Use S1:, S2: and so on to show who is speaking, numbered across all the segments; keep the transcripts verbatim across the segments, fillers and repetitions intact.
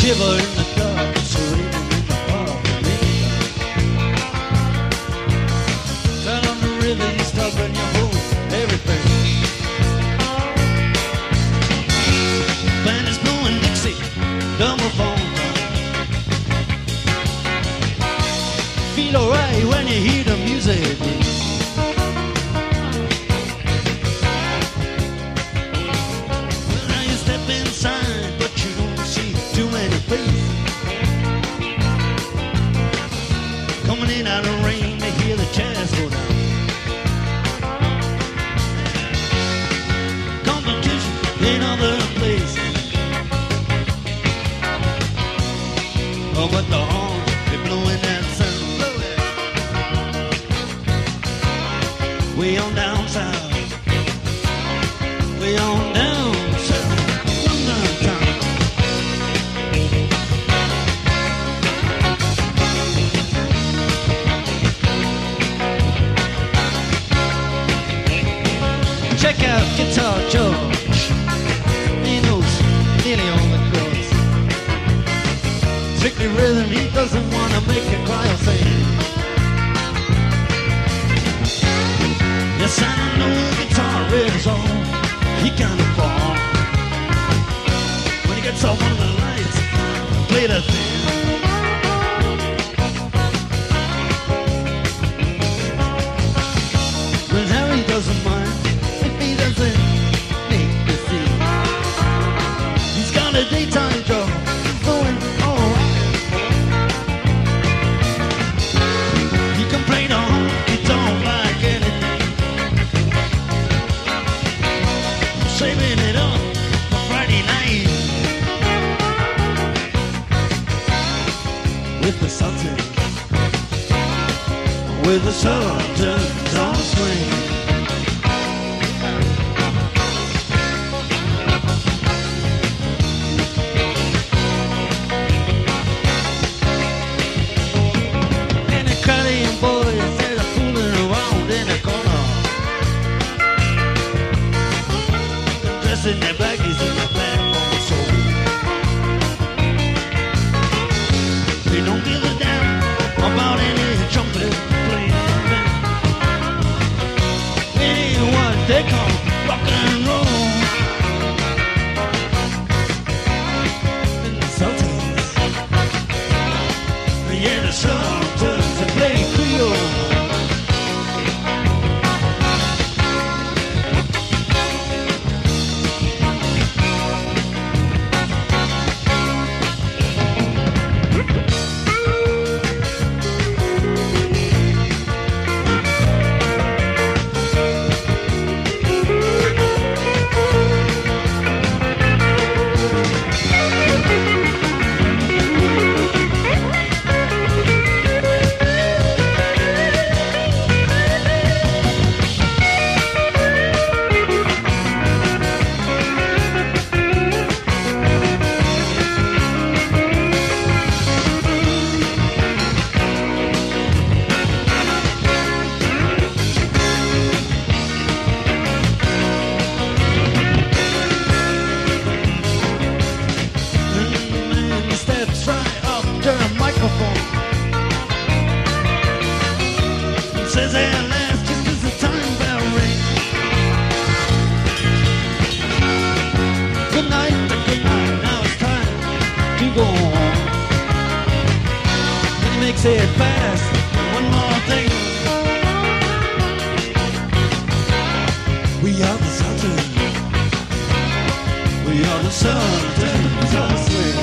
S1: shiver in the dark, it's raining in the park, raining down. Turn on the rhythm, stop and you hold everything. Band is blowing Dixie, double phone. Feel alright when you hear the music. Well, now you step inside, but you don't see too many faces. Coming in out of rain to hear the jazz go down. Competition in other places. Oh, but the horns, they're blowing that sound. Way on down south, way on down south, one down town. Check out Guitar George, he knows nearly all the chords. Strictly rhythm, he doesn't want to make you cry or sing. Yes, I know guitar is all he can afford. When he gets off one of the lights, play the thing. Well, Harry doesn't mind if he doesn't make the scene. He's got a daytime job, he's going alright. He can play the honky tonk like anything. Saving it up for Friday night with the Sultans, with the Sultans on swing. And the Caribbean boys, they're fooling around in the corner. In their baggies in the back on the soul. They don't give a damn about any trumpet playing band. It ain't what they call rock and roll. And the Sultans, yeah, the Sultans, they play Creole. Says at last, just as the time bell rings. Good night, good night, now it's time to go home. And he makes it fast, one more thing. We are the Sultans, we are the Sultans of swing.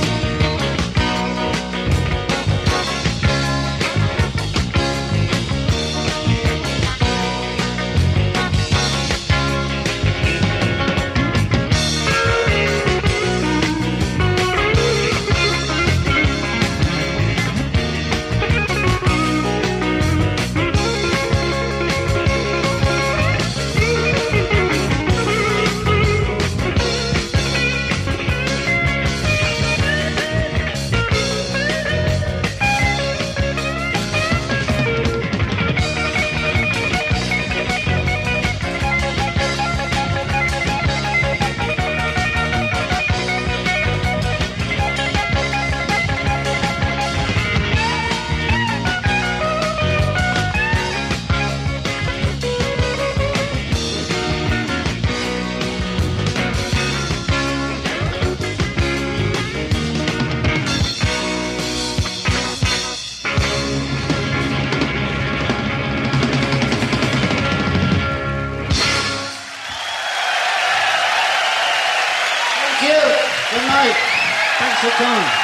S2: Sit down.